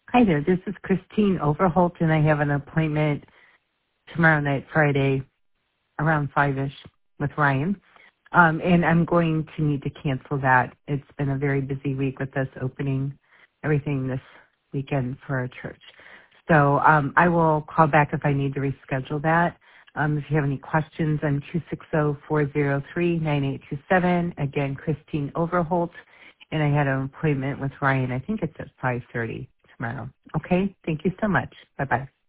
Hi there, this is Christine Overholt, and I have an appointment tomorrow night, Friday, around 5-ish with Ryan. And I'm going to need to cancel that. It's been a very busy week with us opening everything this weekend for our church. So I will call back if I need to reschedule that. If you have any questions, I'm 260-403-9827. Again, Christine Overholt. And I had an appointment with Ryan. I think it's at 5:30 tomorrow. Okay? Thank you so much. Bye-bye.